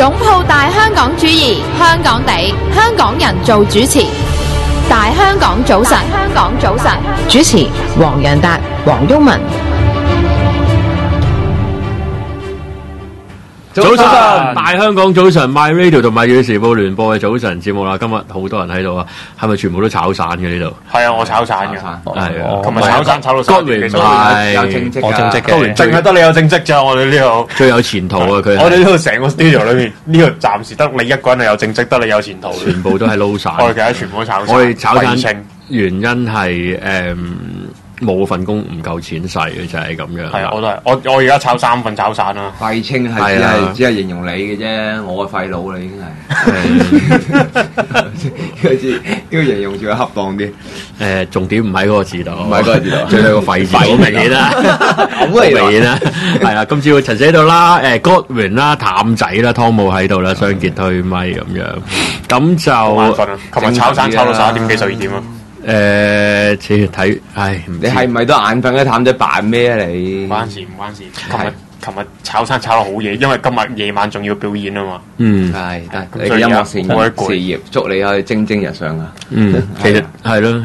擁抱大香港主義，香港地，香港人做主持。大香港早晨，香港早晨，主持黃洋達、黃毓民。 早晨，大香港早晨 ，My Radio 同埋《粵語時報》聯播嘅早晨節目啦。今日好多人喺度啊，係咪全部都炒散嘅呢度？ 係啊，我炒散嘅， 係啊， 琴日炒散炒到3點幾， 有正職， 我正職嘅，淨係得你有正職咋？我哋呢度最有前途啊！佢我哋呢度成個 studio 裏面，呢度暫時得你一個人係有正職，得你有前途， 全部都係撈散。 我哋其他全部都炒散。 我哋炒散原因係冇份工唔夠錢使嘅，就係咁樣。 係啊，我都係，我而家炒3份炒散啦。 廢青係只係形容你嘅啫，我係廢佬啦已經係。呢個形容詞恰當啲。 重點唔喺嗰個字度， 唔喺嗰個字度， 最係個廢字好明顯啦，好明顯啦。係啦，今朝陳寫到啦，Godwin 啦，譚仔啦，湯姆喺度啦，雙傑推咪咁樣，咁就冇眼瞓啊！琴日炒散炒到11點幾12點啊！ 睇， 你係咪都眼瞓嘅？譚仔扮咩啊你？ 唔關事，唔關事。琴日炒散炒到好夜，因為今日夜晚仲要表演啊嘛。 係，你嘅音樂事業，祝你可以蒸蒸日上啊！ 其實係咯，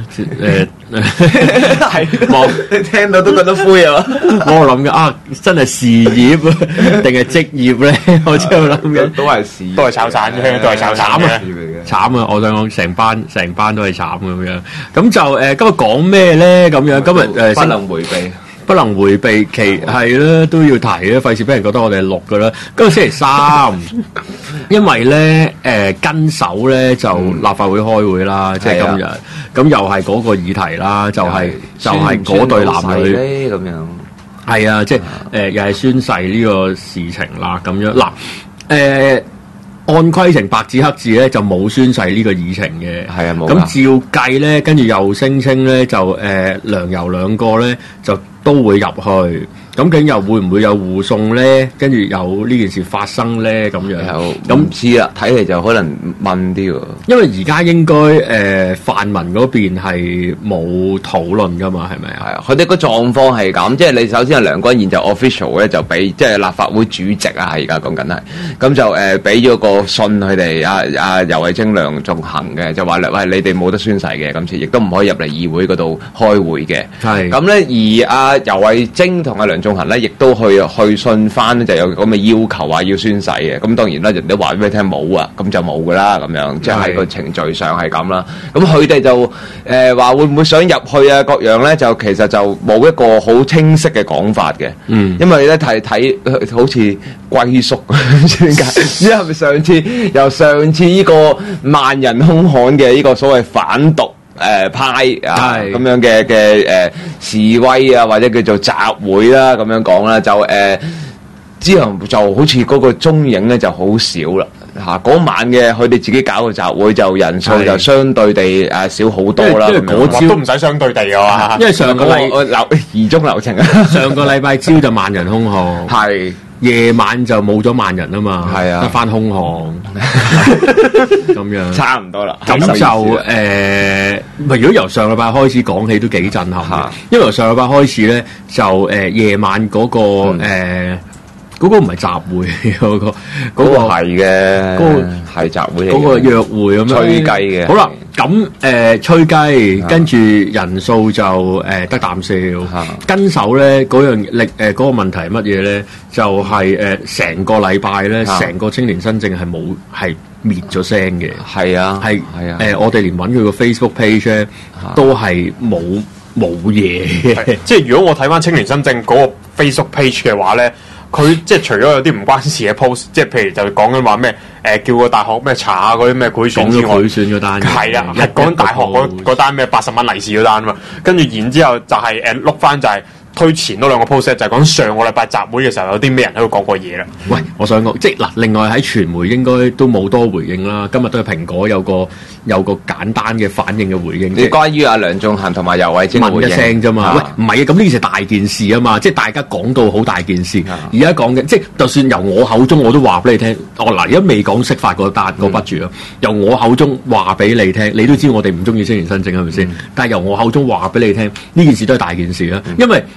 係你聽到都覺得灰啊！ 我諗嘅真係事業定係職業咧？我真係諗嘅， 都係事業， 都係炒散啫，都係炒散嘅。 慘啊！我想講成班都係慘咁樣。咁就今日講咩咧？咁樣今日不能迴避。 不能迴避，係啦，都要提啦，費事俾人覺得我哋係錄㗎啦。今日星期3，因為咧跟手咧就立法會開會啦，即係今日，咁又係嗰個議題啦，就係嗰對男女咁樣。 係啊，即係又係宣誓呢個事情啦，咁樣嗱按規程白紙黑字咧就冇宣誓呢個議程嘅， 係啊冇。 咁照計咧，跟住又聲稱咧就梁游兩個咧就都會入去，咁究竟又會唔會有護送咧？跟住有呢件事發生咧咁樣， 咁唔知啦，睇嚟就可能問啲喎。 因為而家應該泛民嗰邊係冇討論噶嘛，係咪啊？ 係啊，佢哋個狀況係咁，即係你首先係梁君彥就 official 咧就俾即係立法會主席啊，而家講緊係，咁就俾咗個信佢哋游蕙禎、梁頌恆嘅，就話喂你哋冇得宣誓嘅，今次亦都唔可以入嚟議會嗰度開會嘅。係咁咧，而游蕙禎同梁頌恆咧，亦都去信翻咧，就有咁嘅要求話要宣誓嘅。咁當然啦，人哋話俾你聽冇啊，咁就冇噶啦，咁樣即係個程序上係咁啦。咁佢哋就話會唔會想入去啊？各樣咧就其實就冇一個好清晰嘅講法嘅。因為咧睇好似歸宿唔知點解，因為係咪由上次呢個萬人空巷嘅呢個所謂反獨派咁樣嘅示威啊，或者叫做集會啦，咁樣講啦，就之後就好似嗰個蹤影咧就好少啦嚇。嗰晚嘅佢哋自己搞嘅集會就人數就相對地少好多啦。 因為嗰朝都唔使相對地嘅嘛， 因為上個疑中流程啊。 上個禮拜朝就萬人空巷，係夜晚就冇咗萬人啊嘛，係啊，得翻空巷咁樣， 差唔多啦。 咁就如果由上禮拜開始講起都幾震撼，因為由上禮拜開始咧就夜晚嗰個嗰個唔係集會，嗰個係嘅，嗰個係集會嚟嘅， 嗰個約會咁樣吹雞嘅。 好啦，咁吹雞，跟住人數就得啖笑。跟手咧嗰樣嗰個問題係乜嘢咧？就係成個禮拜咧，成個青年新政係滅咗聲嘅。係啊，係我哋連揾佢個 Facebook page 咧都係冇嘢嘅。 即係如果我睇翻青年新政嗰個 Facebook page 嘅話咧。佢即係除咗有啲唔關事嘅 post， 即係譬如就講緊話咩叫個大學咩查下嗰啲咩賄選之外， 賄選嗰單係啊，係講緊大學嗰單咩80蚊利是嗰單啊嘛，跟住然之後就係碌翻就係推前嗰兩個 post 就係講上個禮拜集會嘅時候有啲咩人喺度講過嘢啦。 喂，我想講即係嗱，另外喺傳媒應該都冇多回應啦。今日都係蘋果有個簡單嘅反應嘅回應。 你關於阿梁頌恆同埋游蕙禎問一聲啫嘛。喂，唔係啊，咁呢件事大件事啊嘛，即係大家講到好大件事。而家講嘅即係就算由我口中我都話俾你聽。嗱，而家未講釋法嗰單嗰筆住咯。由我口中話俾你聽，你都知我哋唔中意青年新政係咪先？但係由我口中話俾你聽，呢件事都係大件事啦。因為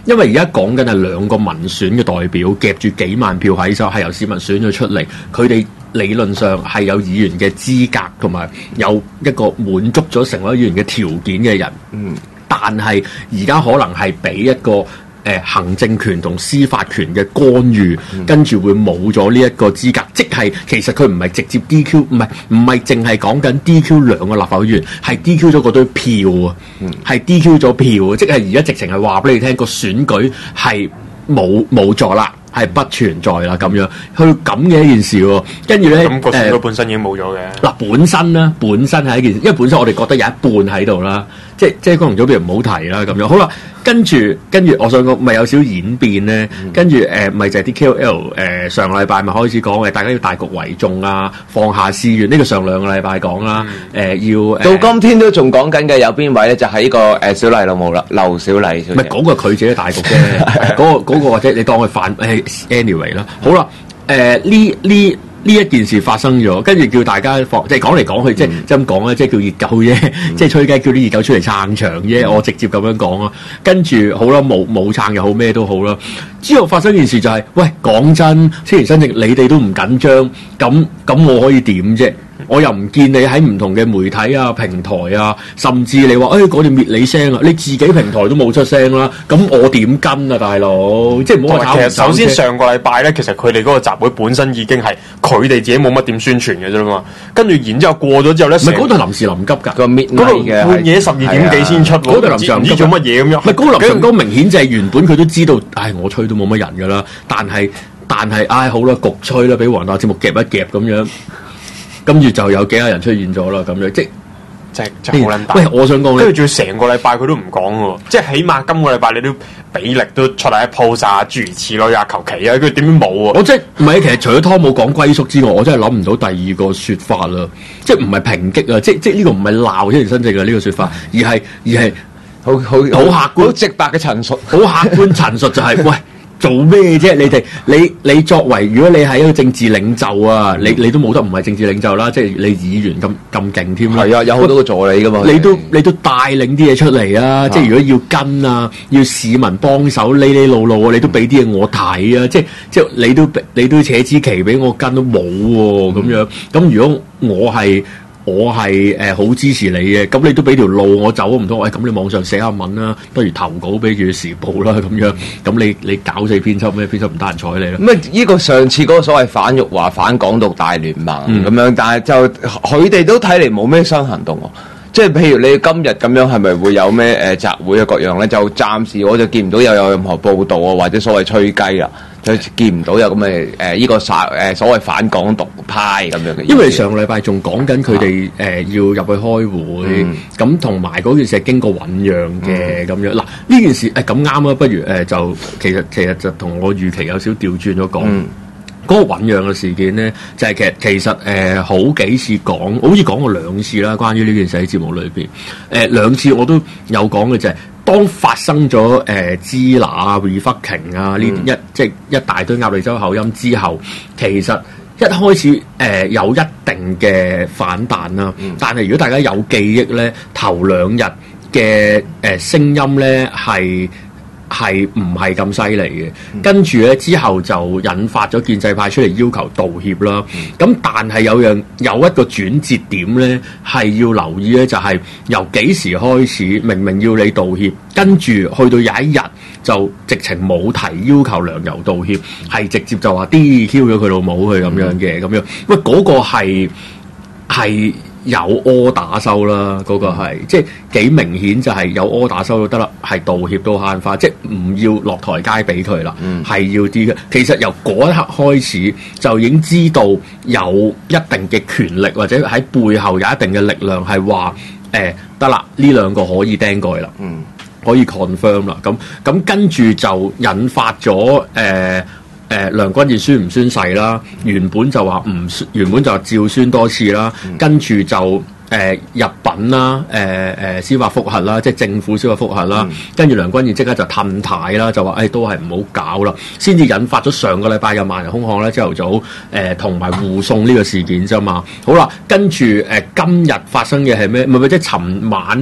因為而家講緊係兩個民選嘅代表夾住幾萬票喺手，係由市民選咗出嚟，佢哋理論上係有議員嘅資格同埋有一個滿足咗成為議員嘅條件嘅人。但係而家可能係俾一個行政權同司法權嘅干預，跟住會冇咗呢一個資格，即係其實佢唔係直接 DQ， 唔係淨係講緊 DQ 兩個立法會議員，係 DQ 咗嗰堆票啊，係 DQ 咗票啊，即係而家直情係話俾你聽個選舉係冇咗啦。係不存在啦，咁樣去咁嘅一件事喎，跟住咧， 咁個選舉本身已經冇咗嘅。嗱， 本身係一件事，因為本身我哋覺得有一半喺度啦，即係功能組別唔好提啦，咁樣好啦。跟住，我想講咪有少少演變咧，跟住咪就係啲 KOL 上個禮拜咪開始講大家要大局為重啊，放下私怨，呢個上兩個禮拜講啦，要到今天都仲講緊嘅有邊位咧？就係呢個小麗老母啦，劉小麗小姐。 唔係嗰個佢自己大局啫，嗰個或者你當佢犯anyway 啦。好啦，呢一件事發生咗，跟住叫大家即係講嚟講去，即係咁講咧，即係叫熱狗啫，即係吹雞叫啲熱狗出嚟撐場啫。我直接咁樣講啊。跟住好啦，冇撐又好，咩都好啦。之後發生件事就係，喂，講真，青年新政你哋都唔緊張，咁我可以點啫？我又唔見你喺唔同嘅媒體啊、平台啊，甚至你話嗰條滅你聲啊，你自己平台都冇出聲啦，咁我點跟啊，大佬？即係唔好話。其實首先上個禮拜咧，其實佢哋嗰個集會本身已經係佢哋自己冇乜點宣傳嘅啫嘛。跟住然之後過咗之後咧， 唔係嗰度臨時臨急㗎， 嗰度半夜12點幾先出， 嗰度臨時臨急做乜嘢咁樣？ 唔係嗰個臨時臨急明顯就係原本佢都知道，我吹都冇乜人㗎啦，但係好啦，焗吹啦，俾黃大節目夾一夾咁樣。跟住就有幾廿人出現咗啦，咁樣即係好撚大。喂，我想講， 跟住仲要成個禮拜佢都唔講喎，即係起碼今個禮拜你都俾力都出嚟一 post 啊，諸如此類啊，求其啊，佢點樣冇啊？ 我即係唔係其實除咗湯姆講歸宿之外，我真係諗唔到第二個説法啦，即係唔係抨擊啊，即係呢個唔係鬧青年新政嘅呢個説法，而係好客觀、好直白嘅陳述， 好客觀陳述就係喂。做咩啫？你作為如果你係一個政治領袖啊，你都冇得唔係政治領袖啦，即係你議員咁勁添啦。 係啊，有好多個助理噶嘛。你都帶領啲嘢出嚟啊！即係如果要跟啊，要市民幫手，呢路路啊，你都俾啲嘢我睇啊！即係你都扯支旗俾我跟都冇喎咁樣。咁如果我係好支持你嘅，咁你都俾條路我走唔通，咁你網上寫下文啦，不如投稿俾住時報啦咁樣，咁你搞死編輯咩？編輯唔得閒睬你啦。 咁呢個上次嗰個所謂反辱華反港獨大聯盟咁樣，但係就佢哋都睇嚟冇咩新行動喎。即係譬如你今日咁樣係咪會有咩集會啊各樣咧？就暫時我就見唔到有任何報導啊，或者所謂吹雞啦。就見唔到有咁嘅呢個所謂反港獨派咁樣嘅。因為上個禮拜仲講緊佢哋要入去開會，咁同埋嗰件事係經過醖釀嘅咁樣。嗱呢件事咁啱啊，不如就其實就同我預期有少調轉咗講。嗰個醖釀嘅事件咧，就係其實好幾次講，好似講過兩次啦。關於呢件事喺節目裏邊，兩次我都有講嘅就係。當發生咗支那啊、refucking 啊呢即係一大堆鴨脷洲口音之後，其實一開始有一定嘅反彈啦。但係如果大家有記憶咧，頭兩日嘅聲音咧係唔係咁犀利嘅？跟住咧之後就引發咗建制派出嚟要求道歉啦。咁但係有一個轉折點咧，係要留意咧，就係由幾時開始明明要你道歉，跟住去到有一日就直情冇提要求梁游道歉，係直接就話 DQ 咗佢老母佢咁樣嘅咁樣。喂，嗰個係有柯打收啦，嗰個係即係幾明顯就係有柯打收都得啦，係道歉都慳花，即係唔要落台階俾佢啦，係要啲嘅。其實由嗰一刻開始就已經知道有一定嘅權力或者喺背後有一定嘅力量係話得啦，呢兩個可以釘蓋啦，可以 confirm 啦。咁跟住就引發咗梁君彥宣唔宣誓啦？原本就話原本就照宣多次啦，跟住就入稟啦，司法覆核啦，即係政府司法覆核啦，跟住梁君彥即刻就褪軚啦，就話都係唔好搞啦，先至引發咗上個禮拜嘅萬人空巷咧，朝頭早同埋護送呢個事件啫嘛。好啦，跟住今日發生嘅係咩？唔係即係尋晚咧。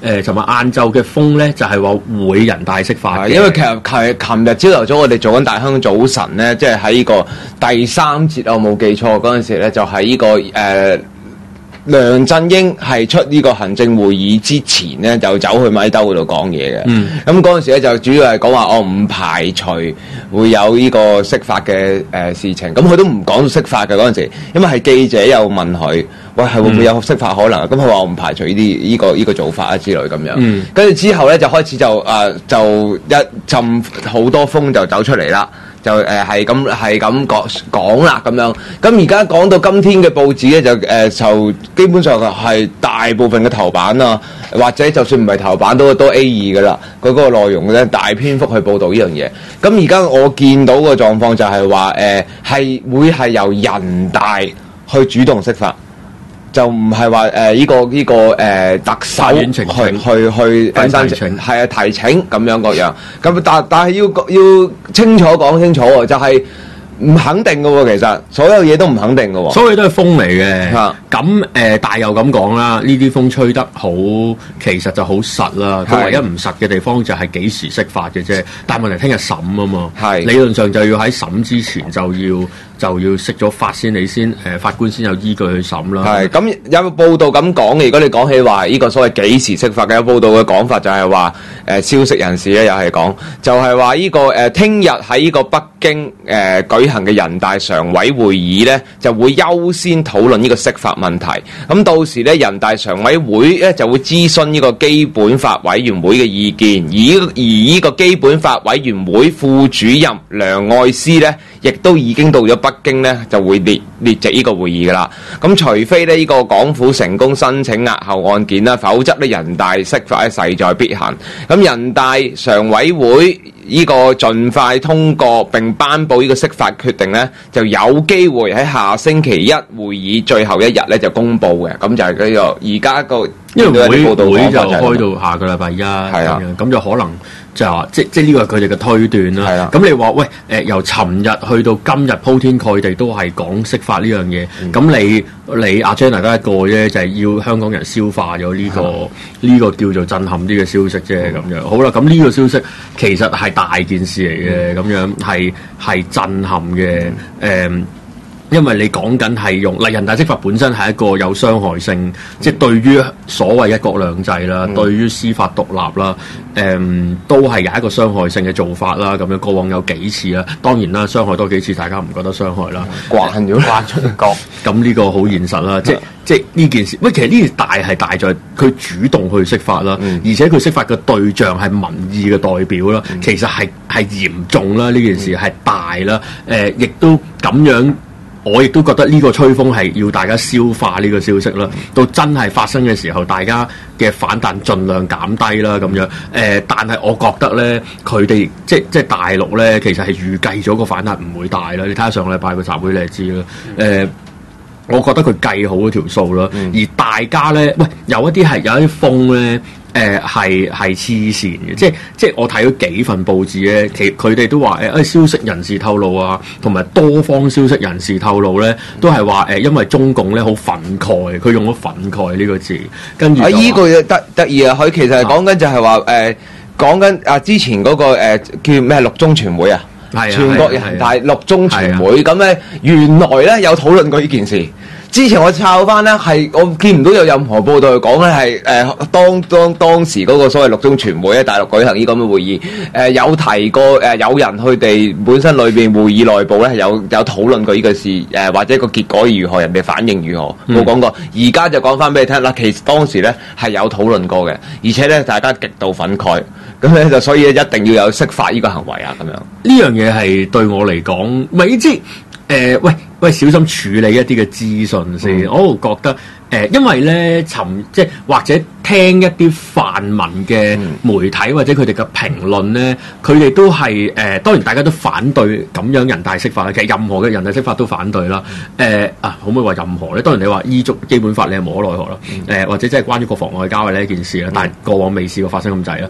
尋日晏晝嘅風咧就係話會人大釋法嘅， 因為其實琴日朝頭早我哋做緊大香港早晨咧，即係喺呢個第3節我冇記錯嗰陣時咧，就喺呢個梁振英係出呢個行政會議之前咧，就走去米兜嗰度講嘢嘅。咁嗰陣時咧就主要係講話我唔排除會有呢個釋法嘅事情。咁佢都唔講到釋法嘅嗰陣時，因為係記者又問佢，喂，係會唔會有釋法可能？咁佢話我唔排除呢個做法啊之類咁樣。跟住之後咧就開始就一陣好多風就走出嚟啦。就係咁講啦咁樣，咁而家講到今天嘅報紙咧就基本上係大部分嘅頭版啊，或者就算唔係頭版都 A2 噶啦，佢嗰個內容咧大篇幅去報導呢樣嘢。咁而家我見到個狀況就係話係會係由人大去主動釋法。就唔係話呢個特首去提請咁樣各樣，咁但係要清楚講清楚喎，就係唔肯定嘅喎，其實所有嘢都唔肯定嘅喎， 所有都係風嚟嘅。咁但又咁講啦，呢啲風吹得好，其實就好實啦。佢唯一唔實嘅地方就係幾時釋法嘅啫。但係問題聽日審啊嘛，理論上就要喺審之前就要釋咗法先，你先法官先有依據去審啦。 係咁有報道咁講嘅。如果你講起話呢個所謂幾時釋法嘅，有報道嘅講法就係話消息人士咧又係講，就係話呢個聽日喺呢個北京舉行嘅人大常委會議咧，就會優先討論呢個釋法問題。咁到時咧，人大常委會咧就會諮詢呢個基本法委員會嘅意見，而呢個基本法委員會副主任梁愛詩咧，亦都已經到咗北京咧，就會列席呢個會議噶啦。咁除非呢個港府成功申請押後案件啦，否則咧人大釋法咧勢在必行。咁人大常委會呢個盡快通過並頒布呢個釋法決定咧，就有機會喺下星期一會議最後一日咧就公布嘅。咁就係呢個而家個因為會就開到下個禮拜一，咁就可能就話即呢個係佢哋嘅推斷啦。咁你話喂由尋日去到今日鋪天蓋地都係講釋法呢樣嘢，咁你阿 Jenna 得一個啫，就係要香港人消化咗呢個叫做震撼啲嘅消息啫咁樣。好啦，咁呢個消息其實係大件事嚟嘅，咁樣係震撼嘅因為你講緊係用人大釋法本身係一個有傷害性，即係對於所謂一國兩制啦，對於司法獨立啦，都係有一個傷害性嘅做法啦。咁樣過往有幾次啦，當然啦，傷害多幾次，大家唔覺得傷害啦， 慣出國。 咁呢個好現實啦，即呢件事。喂，其實呢件大係大在佢主動去釋法啦，而且佢釋法嘅對象係民意嘅代表啦，其實係嚴重啦，呢件事係大啦，亦都咁樣。我亦都覺得呢個吹風係要大家消化呢個消息啦，到真係發生嘅時候，大家嘅反彈盡量減低啦咁樣。但係我覺得咧，佢哋即係大陸咧，其實係預計咗個反彈唔會大啦。你睇下上個禮拜個集會你就知啦。我覺得佢計好嗰條數啦，而大家咧，喂，有一啲風咧。係黐線嘅，即係我睇咗幾份報紙咧，佢哋都話消息人士透露啊，同埋多方消息人士透露咧，都係話因為中共咧好憤慨，佢用咗憤慨呢個字，跟住依個嘢得意啊！佢其實係講緊就係話講緊之前嗰個叫咩六中全會啊，全國人大六中全會咁咧，原來咧有討論過呢件事。之前我抄翻咧，係我見唔到有任何報道去講咧，係當時嗰個所謂六中全會喺大陸舉行呢咁嘅會議，有提過有人佢哋本身裏邊會議內部咧有討論過呢個事，或者個結果如何，人哋反應如何，冇講過。而家就講翻俾你聽啦，其實當時咧係有討論過嘅，而且咧大家極度憤慨，咁咧就所以一定要有釋法呢個行為啊，咁樣。 呢樣嘢係對我嚟講，咪即係喂，小心處理一啲嘅資訊先。我覺得因為咧即係或者聽一啲泛民嘅媒體或者佢哋嘅評論咧，佢哋都係當然大家都反對咁樣人大釋法啦。其實任何嘅人大釋法都反對啦。可唔可以話任何咧？當然你話依足基本法你係無可奈何啦。或者即係關於國防外交嘅呢一件事啦，但係過往未試過發生咁滯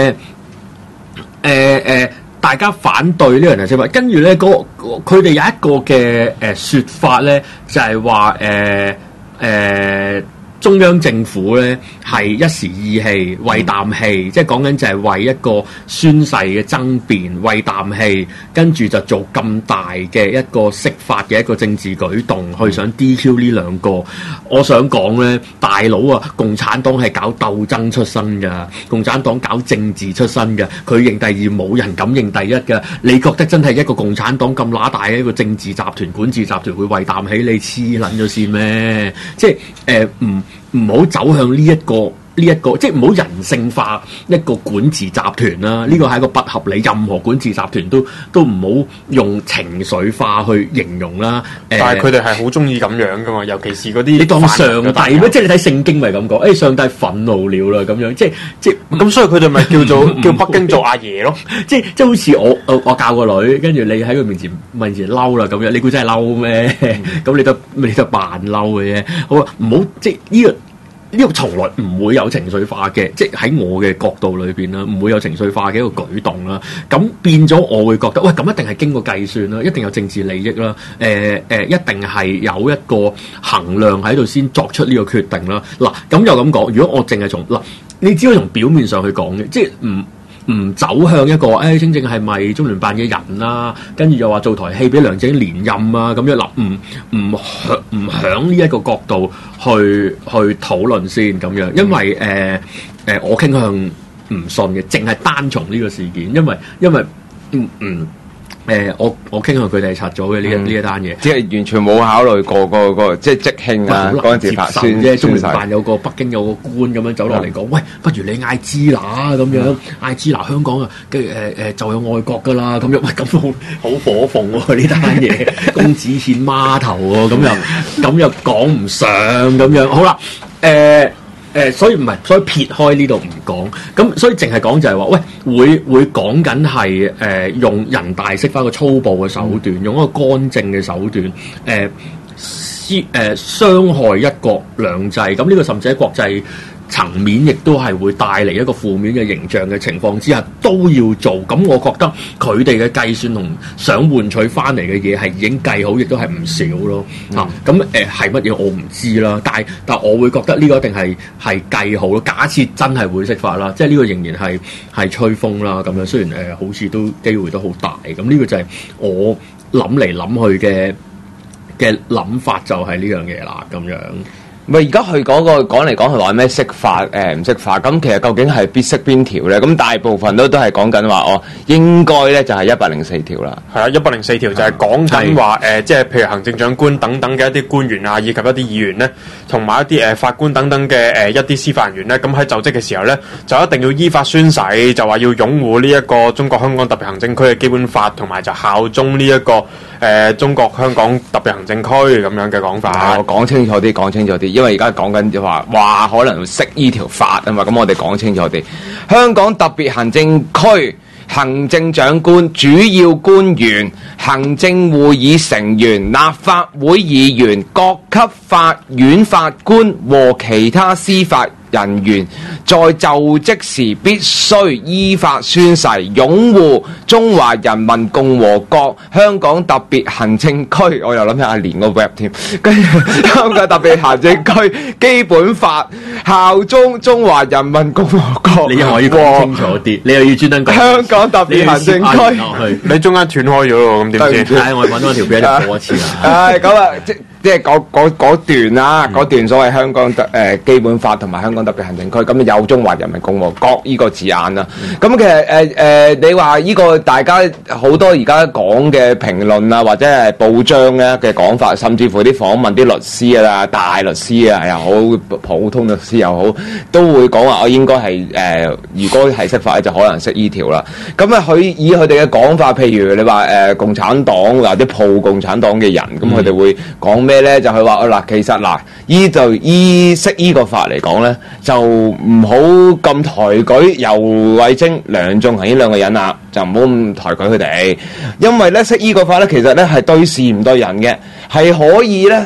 啦。大家反對呢個人大釋法，跟住咧佢哋有一個嘅説法咧，就係話中央政府咧係一時意氣，為啖氣，即係講緊就係為一個宣誓嘅爭辯，為啖氣，跟住就做咁大嘅一個釋法嘅一個政治舉動，去想 DQ 呢兩個。我想講咧，大佬啊，共產黨係搞鬥爭出身㗎，共產黨搞政治出身㗎，佢認第二冇人敢認第一㗎。你覺得真係一個共產黨咁乸大嘅一個政治集團、管治集團會為啖氣？你黐撚咗線咩？即係唔好走向呢一個，即係唔好人性化一個管治集團啦。呢個係一個不合理，任何管治集團都唔好用情緒化去形容啦。 但係佢哋係好中意咁樣噶嘛，尤其是嗰啲你當上帝咩？即係你睇聖經咪咁講？上帝憤怒了啦咁樣，即係咁，所以佢哋咪叫北京做阿爺咯。 即係好似我教個女，跟住你喺佢面前嬲啦咁樣，你估真係嬲咩？咁你就扮嬲嘅啫。好啊，唔好即係呢個從來唔會有情緒化嘅，即係喺我嘅角度裏邊啦，唔會有情緒化嘅一個舉動啦。咁變咗，我會覺得，喂，咁一定係經過計算啦，一定有政治利益啦，一定係有一個衡量喺度先作出呢個決定啦。嗱，咁又咁講，如果我淨係從嗱，你只可以從表面上去講嘅，即係唔走向一個清正係咪中聯辦嘅人啦，跟住又話做台戲俾梁振英連任啊咁樣嗱，唔響呢一個角度去討論先咁樣，因為我傾向唔信嘅，淨係單從呢個事件，因為我傾向佢哋係拆咗嘅呢一單嘢， 即係完全冇考慮過個即係即興啊嗰陣時發宣啫。中聯辦北京有個官咁樣走落嚟講，喂，不如你嗌支那咁樣，嗌支那香港啊，跟住就有愛國噶啦咁樣，喂，咁好火鳳喎呢單嘢，公子獻孖頭喎，咁又講唔上咁樣，好啦，所以撇開呢度唔講，咁所以淨係講就係話，喂，會講緊係用人大釋法個粗暴嘅手段，用一個乾淨嘅手段，傷害一國兩制，咁呢個甚至喺國際層面亦都係會帶嚟一個負面嘅形象嘅情況之下都要做，咁我覺得佢哋嘅計算同想換取翻嚟嘅嘢係已經計好，亦都係唔少咯。咁係乜嘢我唔知啦，但我會覺得呢個一定係計好咯。假設真係會釋法啦，即係呢個仍然係吹風啦咁樣。雖然好似都機會都好大，咁呢個就係我諗嚟諗去嘅諗法，就係呢樣嘢啦咁樣。 咪而家佢講嚟講去話咩釋法唔釋法，咁其實究竟係必釋邊條咧？咁大部分都係講緊話應該咧就係104條啦。係啊 ，104條就係講緊話即係譬如行政長官等等嘅一啲官員啊，以及一啲議員咧，同埋一啲法官等等嘅一啲司法人員咧，咁喺就職嘅時候咧，就一定要依法宣誓，就話要擁護呢一個中國香港特別行政區嘅基本法，同埋就效忠呢一個中國香港特別行政區咁樣嘅講法。 我講清楚啲。因為而家講緊就話可能識呢條法啊嘛，咁我哋講清楚啲。香港特別行政區行政長官、主要官員、行政會議成員、立法會議員、各級法院法官和其他司法人員在就職時必須依法宣誓，擁護中華人民共和國香港特別行政區。我又諗起阿連個 rap 添，跟住香港特別行政區基本法，效忠中華人民共和國。 你又可以講清楚啲，你又要專登講香港特別行政區。 你中間斷開咗咯，咁點先？ 我揾翻條片就播一次啦。 咁啊，即係嗰段啦，嗰段所謂香港基本法同埋香港特別行政區，咁有中華人民共和國呢個字眼啦。咁其實你話呢個大家好多而家講嘅評論啊，或者係報章咧嘅講法，甚至乎啲訪問啲律師啊、大律師啊又好，普通律師又好，都會講話我應該係如果係釋法咧，就可能釋呢條啦。咁啊，以佢哋嘅講法，譬如你話共產黨或者抱共產黨嘅人，咁佢哋會講咩咧？就係話嗱，其實依釋依個法嚟講咧，就唔好咁抬舉游蕙禎、梁頌恆呢兩個人啦，就唔好咁抬舉佢哋，因為咧釋依個法咧，其實咧係對事唔對人嘅，係可以咧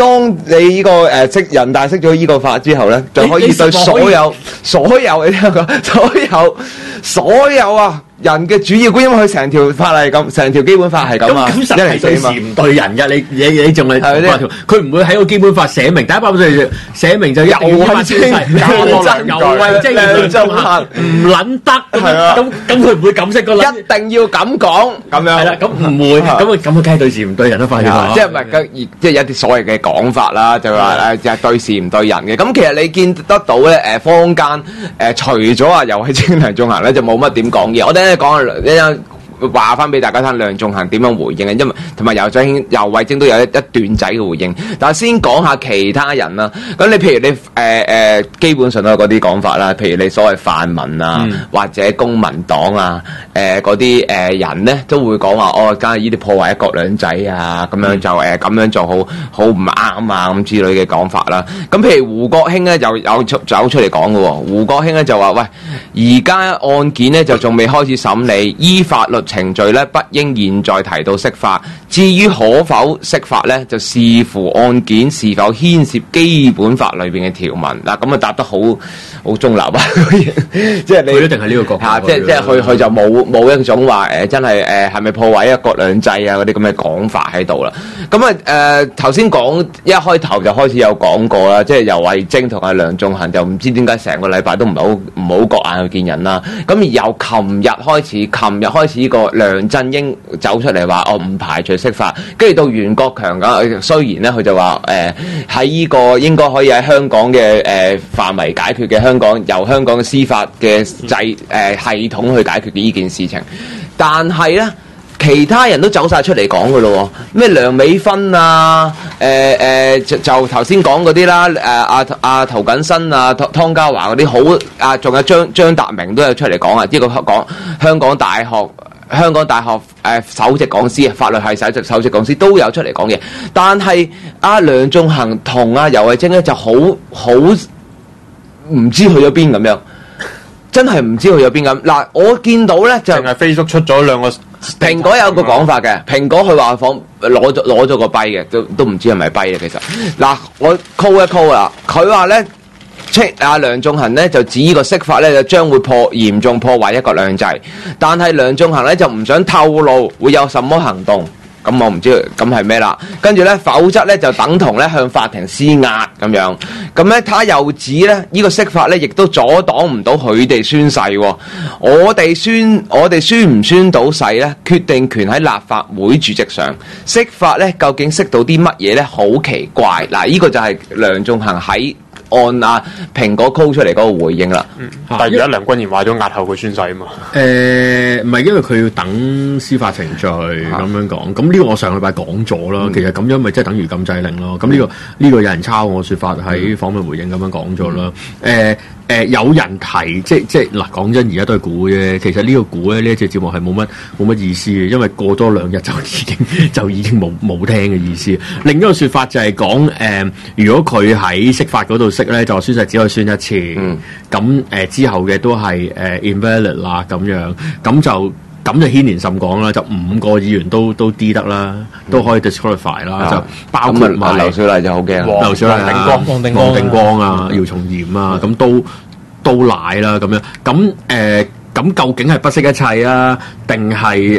當你呢個人大釋咗呢個法之後咧，就可以對所有你聽講所有啊人嘅主要觀，因為佢成條法例咁，成條基本法係咁啊， 咁實係對事唔對人㗎，你仲係佢唔會喺個基本法寫明第100%寫明就游蕙禎梁頌恆唔撚得，咁佢唔會咁識個撚， 一定要咁講咁樣。 係啦，咁唔會，咁梗係對事唔對人都快啲。 即係唔係即係有啲所謂嘅講法啦，就話就係對事唔對人嘅。咁其實你見得到咧，坊間除咗話游蕙禎梁頌恆咧，就冇乜點講嘢。我哋講一陣話翻俾大家聽，梁頌恆點樣回應嘅，因為同埋游蕙禎都有一段仔嘅回應。但係先講下其他人啦。咁你譬如你基本上都有嗰啲講法啦。譬如你所謂泛民啊，或者公民黨啊，嗰啲人咧都會講話梗係呢啲破壞一國兩制啊，咁樣就咁樣做好唔啱啊咁之類嘅講法啦。咁譬如胡國興咧就有走出嚟講嘅喎。胡國興咧就話：喂，而家案件咧就仲未開始審理，依法律程序咧不應現在提到釋法。至於可否釋法咧，就視乎案件是否牽涉基本法裏邊嘅條文。嗱，咁啊答得好中立啊！即係你佢一定係呢個角度。 即係佢就冇一種話真係係咪破壞一國兩制啊嗰啲咁嘅講法喺度啦。咁頭先講一開頭就開始有講過啦，即係游蕙禎同阿梁頌恆就唔知點解成個禮拜都唔好覺眼去見人啦。咁而由琴日開始呢個梁振英走出嚟話唔排除釋法，跟住到袁國強雖然咧佢就話喺呢個應該可以喺香港嘅範圍解決嘅，由香港嘅司法嘅系統去解決嘅呢件事情，但係咧其他人都走晒出嚟講噶咯，咩梁美芬啊，就頭先講嗰啲啦，阿涂謹申啊，湯家驊嗰啲好啊，仲有張達明都有出嚟講啊，呢個講香港大學首席講師啊，法律系首席講師都有出嚟講嘢，但係梁頌恆同游蕙禎咧就好唔知去咗邊咁樣，真係唔知去咗邊咁。嗱，我見到咧就淨係 Facebook 出咗兩個， 蘋果有個講法嘅，蘋果佢話攞咗個跛嘅，都唔知係咪跛嘅其實。嗱，我 call 一 call 啦，佢話咧。梁頌恆咧就指呢個釋法咧就將會嚴重破壞一國兩制，但係梁頌恆咧就唔想透露會有什麼行動，咁我唔知咁係咩啦。跟住咧，否則咧就等同咧向法庭施壓咁樣。咁咧，他又指咧呢個釋法咧亦都阻擋唔到佢哋宣誓。我哋宣唔宣到誓咧，決定權喺立法會主席上。釋法咧究竟釋到啲乜嘢咧？好奇怪。嗱，呢個就係梁頌恆喺按蘋果 call 出嚟嗰個回應啦。 但係而家梁君彥話咗押後佢宣誓啊嘛。 唔係因為佢要等司法程序咁樣講。咁呢個我上禮拜講咗啦。其實咁樣咪即係等於禁制令咯。咁呢個有人抄我說法喺訪問回應咁樣講咗啦。有人提即係嗱，講真而家都係估啫。其實呢個估咧，呢一隻節目係冇乜意思嘅，因為過多2日就已經冇聽嘅意思。另一個說法就係講如果佢喺釋法嗰度釋咧，就宣誓只可以宣一次。咁之後嘅都係invalid 啦咁樣，咁就牽連甚廣啦。就5個議員都 D 得啦，都可以 disqualify 啦。就包括埋劉小麗就好驚， 劉小麗啊、黃定光啊、姚松炎啊，咁都賴啦咁樣。咁究竟係不惜一切啊，定係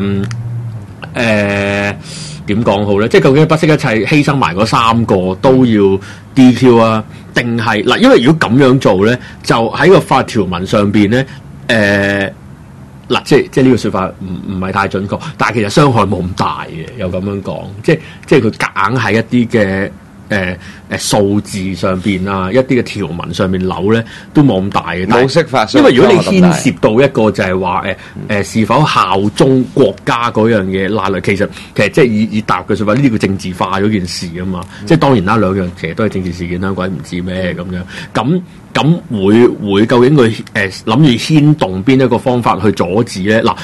點講好咧？即係究竟不惜一切犧牲埋嗰3個都要 DQ 啊？定係嗱？因為如果咁樣做咧，就喺個法條文上邊咧，嗱，即係呢個說法唔係太準確，但係其實傷害冇咁大嘅，又咁樣講，即係佢夾硬喺一啲嘅數字上邊啊，一啲嘅條文上面扭咧都冇咁大嘅。冇釋法，因為如果你牽涉到一個就係話是否效忠國家嗰樣嘢拉嚟，其實即係以大陸嘅說法，呢個政治化咗件事啊嘛。即係當然啦，兩樣其實都係政治事件啦，鬼唔知咩咁樣。咁會究竟佢諗住牽動邊一個方法去阻止咧？嗱，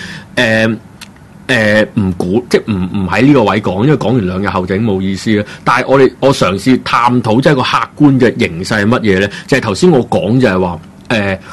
唔估，即係唔喺呢個位講，因為講完2日後就已經冇意思嘅。但係我嘗試探討即係個客觀嘅形勢係乜嘢咧？就係頭先我講就係話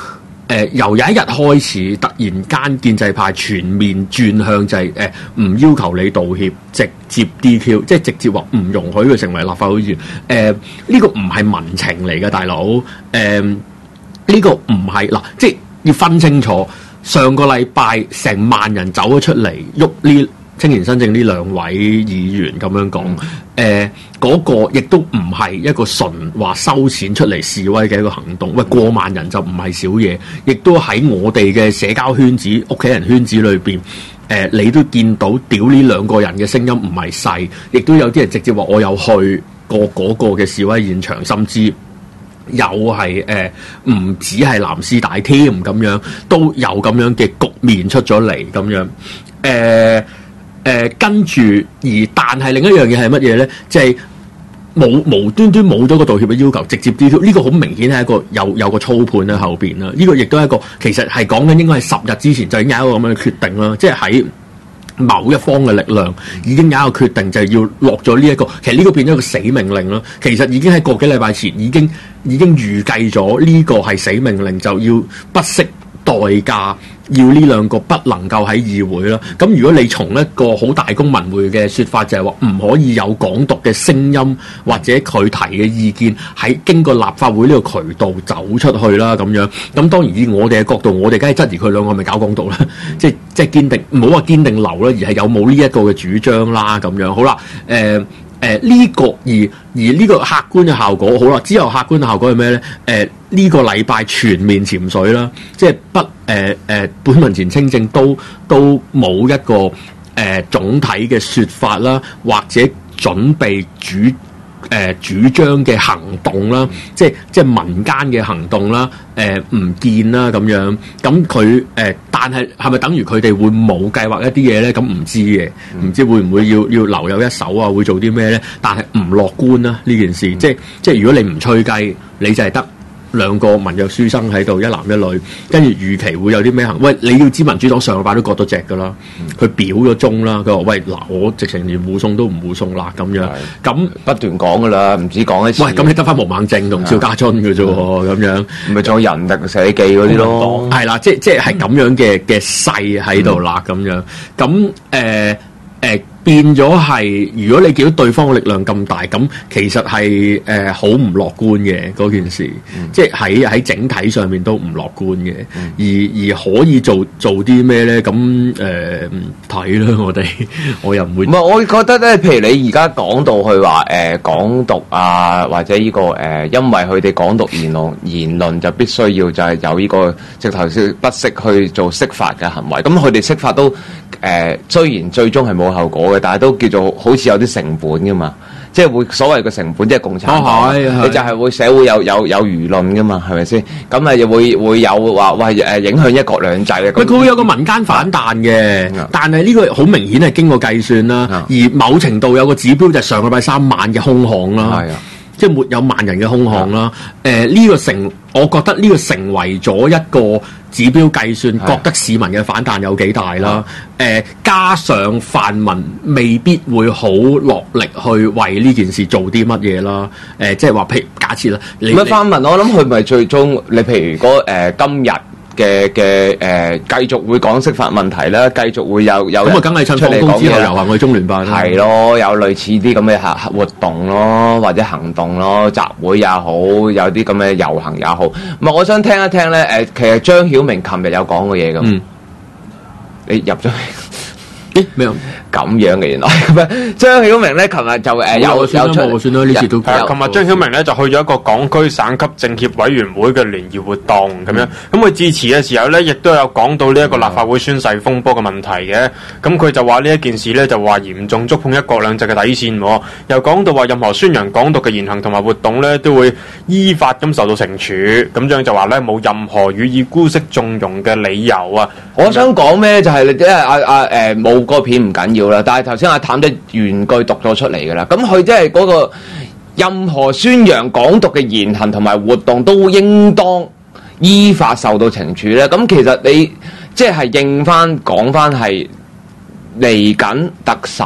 由有一日開始，突然間建制派全面轉向就係唔要求你道歉，直接 DQ， 即係直接話唔容許佢成為立法會議員。呢個唔係民情嚟嘅，大佬。呢個唔係嗱，即係要分清楚。上個禮拜成萬人走咗出嚟，喐呢青年新政呢兩位議員咁樣講，嗰個亦都唔係一個純話收錢出嚟示威嘅一個行動。喂，過萬人就唔係少嘢，亦都喺我哋嘅社交圈子、屋企人圈子裏邊，你都見到屌呢兩個人嘅聲音唔係細，亦都有啲人直接話我有去過嗰個嘅示威現場，甚至又係唔止係藍絲帶添咁樣，都有咁樣嘅局面出咗嚟咁樣。跟住但係另一樣嘢係乜嘢咧？即係無端端冇咗個道歉嘅要求，直接 DQ， 呢個好明顯係一個有個操盤喺後邊啦。呢個亦都係一個其實係講緊應該係10日之前就已經有一個咁樣嘅決定啦。即係喺某一方嘅力量已經有一個決定，就係要落咗呢一個。其實呢個變咗一個死命令啦。其實已經喺個幾禮拜前已經預計咗呢個係死命令，就要不惜代價要呢兩個不能夠喺議會啦。咁如果你從一個好大公民會嘅說法，就係話唔可以有港獨嘅聲音或者佢提嘅意見喺經過立法會呢個渠道走出去啦咁樣。咁當然以我哋嘅角度，我哋梗係質疑佢兩個係咪搞港獨啦，即係堅定，唔好話堅定流啦，而係有冇呢一個嘅主張啦咁樣。好啦，呢個而呢個客觀嘅效果，好啦，之後客觀嘅效果係咩咧？呢個禮拜全面潛水啦，即係本民前清正都冇一個總體嘅說法啦，或者準備主張嘅行動啦，即係民間嘅行動啦，唔見啦咁樣。咁佢但係咪等於佢哋會冇計劃一啲嘢咧？咁唔知嘅，唔知會唔會要留有一手啊？會做啲咩咧？但係唔樂觀啦呢件事。即係如果你唔吹雞，你就係得兩個文弱書生喺度，一男一女，跟住預期會有啲咩行？喂，你要知民主黨上個拜都割咗隻噶啦，佢表咗忠啦，佢話喂嗱，我直情連護送都唔護送啦咁樣，咁不斷講噶啦，唔止講一次。 喂，咁你得翻毛孟靜同邵家臻嘅啫喎，咁樣咪仲有人力社記嗰啲咯， 係啦，即係咁樣嘅勢喺度啦，咁樣，咁變咗係，如果你見到對方嘅力量咁大，咁其實係好唔樂觀嘅嗰件事，即係喺整體上面都唔樂觀嘅。而可以做啲咩咧？咁睇啦，我又唔會。唔係， 我覺得咧，譬如你而家講到去話港獨啊，或者呢個因為佢哋港獨言論就必須要就係有呢個直頭不惜去做釋法嘅行為。咁佢哋釋法都雖然最終係冇後果嘅，但係都叫做好似有啲成本噶嘛，即係會所謂嘅成本，即係共產黨，你就係會社會有輿論噶嘛，係咪先？咁啊，又會有話喂影響一國兩制啊。 佢會有個民間反彈嘅，但係呢個好明顯係經過計算啦。而某程度有個指標就係上個禮拜3萬嘅空巷啦，即係沒有萬人嘅空巷啦。呢個我覺得呢個成為咗一個指標計算，覺得市民嘅反彈有幾大啦。加上泛民未必會好落力去為呢件事做啲乜嘢啦。即係話譬如假設啦， 唔係泛民，我諗佢咪最終你譬如今日嘅繼續會講釋法問題啦，繼續會有咁啊， 梗係趁放工之後遊行去中聯辦啦， 係咯，有類似啲咁嘅活動咯，或者行動咯，集會也好，有啲咁嘅遊行也好。唔係，我想聽一聽咧，其實張曉明琴日有講過嘢咁，你入咗咦咩咁樣嘅原來咁樣？張曉明咧，琴日就有出， 算啦，呢次都琴日張曉明咧就去咗一個港區省級政協委員會嘅聯誼活動咁樣。咁佢致辭嘅時候咧，亦都有講到呢一個立法會宣誓風波嘅問題嘅。咁佢就話呢一件事咧，就話嚴重觸碰一國兩制嘅底線。又講到話任何宣揚港獨嘅言行同埋活動咧，都會依法咁受到懲處。咁樣就話咧冇任何予以姑息縱容嘅理由啊！ 我想講咩就係你即係冇個片唔緊要啦，但係頭先阿譚的原句讀咗出嚟噶啦，咁佢即係嗰個任何宣揚港獨嘅言行同埋活動都應當依法受到懲處咧。咁其實你即係應翻講翻係嚟緊特首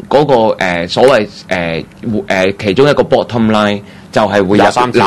嗰個所謂其中一個 bottom line 就係會有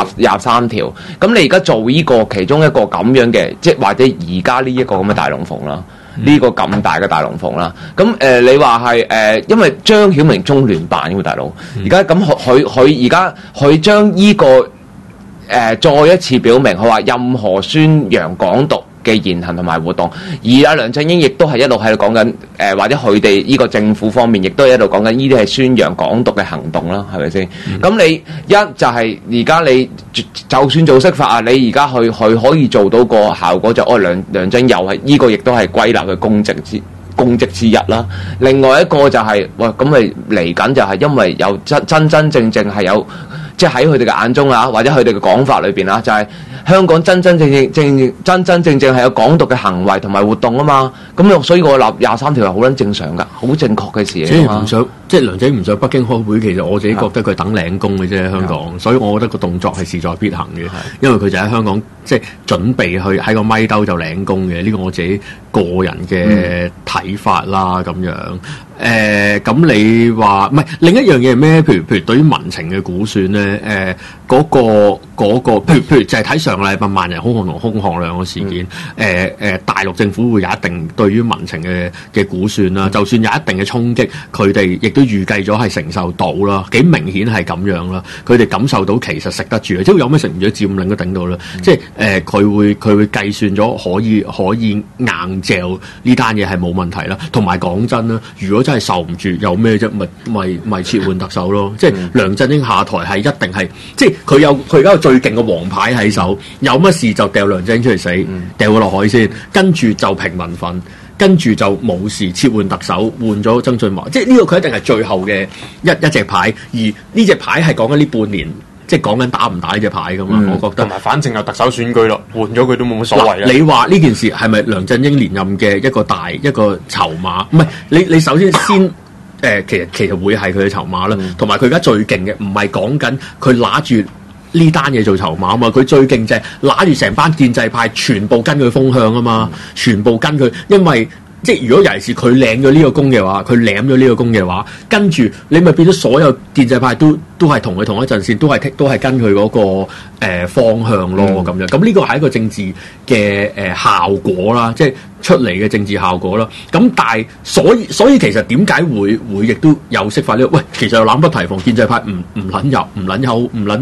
23條。咁你而家做呢個其中一個咁樣嘅，即係或者而家呢一個咁嘅大龍鳳啦。呢個咁大嘅大龍鳳啦，咁你話係因為張曉明中聯辦嘅大佬，而家咁佢而家佢將呢個再一次表明，佢話任何宣揚港獨嘅言行同埋活動，而阿梁振英亦都係一路喺度講緊或者佢哋呢個政府方面亦都係一路講緊呢啲係宣揚港獨嘅行動啦，係咪先？咁你一就係而家你就算做釋法啊，你而家去可以做到個效果就梁振英又係呢個亦都係歸納嘅公職之一啦。另外一個就係咁咪嚟緊就係因為有真正係有。即係喺佢哋嘅眼中啊，或者佢哋嘅講法裏邊啊，就係香港真正係有港獨嘅行為同埋活動啊嘛。咁所以我立23條係好撚正常㗎，好正確嘅事嚟啊嘛。 即係梁振英唔上北京開會，其實我自己覺得佢係等領功嘅啫，香港。所以我覺得個動作係勢在必行嘅，因為佢就喺香港即係準備去喺個咪兜就領功嘅。呢個我自己個人嘅睇法啦，咁樣。咁你話唔係另一樣嘢係咩？譬如對於民情嘅估算咧，嗰個譬如就係睇上個禮拜萬人空巷同空巷兩個事件，大陸政府會有一定對於民情嘅估算啦。就算有一定嘅衝擊，佢哋亦都預計咗係承受到啦，幾明顯係咁樣啦。佢哋感受到其實食得住，即係有咩食唔住佔領都頂到啦。即係佢會計算咗可以硬嚼呢單嘢係冇問題啦。同埋講真啦，如果真係受唔住，有咩啫？咪撤換特首咯。即係梁振英下台係一定係，即係佢而家有最勁嘅王牌喺手，有乜事就掉梁振英出嚟死，掉佢落海先，跟住就平民憤，跟住就冇事撤換特首，換咗曾俊華。即係呢個佢一定係最後嘅一隻牌，而呢隻牌係講緊呢半年。即係講緊打唔打呢隻牌㗎嘛，我覺得。同埋反正有特首選舉咯，換咗佢都冇乜所謂啦。 你話呢件事係咪梁振英連任嘅一個籌碼？唔係，你首先其實會係佢嘅籌碼啦。同埋佢而家最勁嘅唔係講緊佢拿住呢單嘢做籌碼啊嘛，佢最勁就係拿住成班建制派全部跟佢風向啊嘛，全部跟佢，因為。即係如果尤其是佢領咗呢個功嘅話，佢攬咗呢個功嘅話，跟住你咪變咗所有建制派都係同佢同一陣線，都係跟佢嗰個方向咯咁樣。咁呢個係一個政治嘅效果啦，即係出嚟嘅政治效果啦。咁但係所以其實點解會亦都有釋法呢？喂，其實又冷不提防建制派唔撚入唔撚口唔撚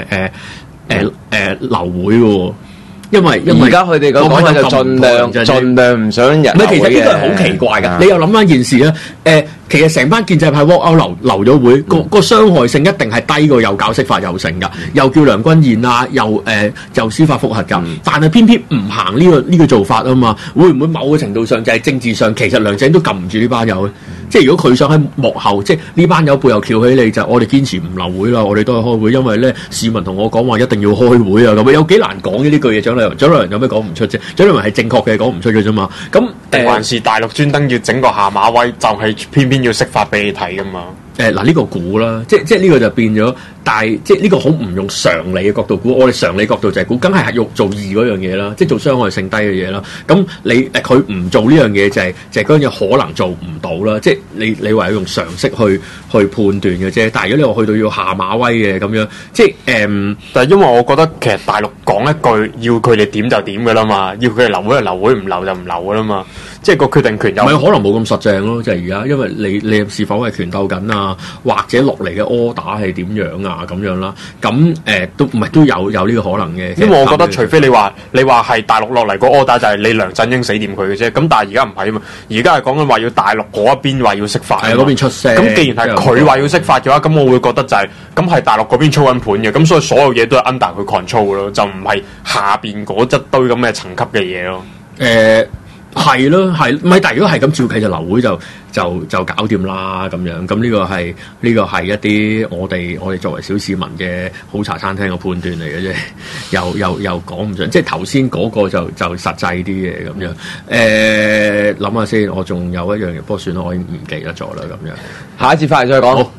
流會喎。因為而家佢哋個講法就盡量唔想人流嘅。唔係， 其實呢個係好奇怪㗎。你又諗翻件事咧，其實成班建制派 walk out 留咗會，個傷害性一定係低過又搞釋法又成㗎，又叫梁君彥啊，又司法覆核㗎。但係偏偏唔行呢個做法啊嘛，會唔會某個程度上就係政治上其實梁振英都撳唔住呢班友咧？即係如果佢想喺幕後，即係呢班友背後翹起你，就我哋堅持唔留會啦，我哋都係開會，因為咧市民同我講話一定要開會啊，咁有幾難講嘅呢句嘢？蔣麗芸有咩講唔出啫？蔣麗芸係正確嘅講唔出嘅啫嘛。咁還是大陸專登要整個下馬威，就係偏偏要釋法俾你睇噶嘛？ 嗱呢個估啦，即係呢個就變咗，但係即係呢個好唔用常理嘅角度估，我哋常理角度就係估，梗係用做義嗰樣嘢啦，即係做傷害性低嘅嘢啦。咁佢唔做呢樣嘢就係嗰樣嘢可能做唔到啦。即係你話要用常識去判斷嘅啫。但係如果你話去到要下馬威嘅咁樣，即係但係因為我覺得其實大陸講一句，要佢哋點就點噶啦嘛，要佢哋留會就留會，唔留就唔留噶啦嘛。即係個決定權有， 唔係可能冇咁實淨咯，就係而家，因為你是否係權鬥緊啊，或者落嚟嘅 order 係點樣啊咁樣啦，咁都有呢個可能嘅。 因為我覺得除非你話係大陸落嚟個 order 就係你梁振英死掂佢嘅啫，咁但係而家唔係啊嘛，而家係講緊話要大陸嗰一邊話要釋法， 係嗰邊出聲。 咁既然係佢話要釋法嘅話，咁我會覺得就係咁係大陸嗰邊操緊盤嘅，咁所以所有嘢都係 under 佢 control 咯，就唔係下邊嗰一堆咁嘅層級嘅嘢咯。 係咯，係唔係？但係如果係咁照計就流會就搞掂啦咁樣。咁呢個係一啲我哋作為小市民嘅好茶餐廳嘅判斷嚟嘅啫。又講唔上，即係頭先嗰個就實際啲嘅咁樣。諗下先，我仲有一樣嘢，不過算啦，我已經唔記得咗啦咁樣。 下一節翻嚟再講。好。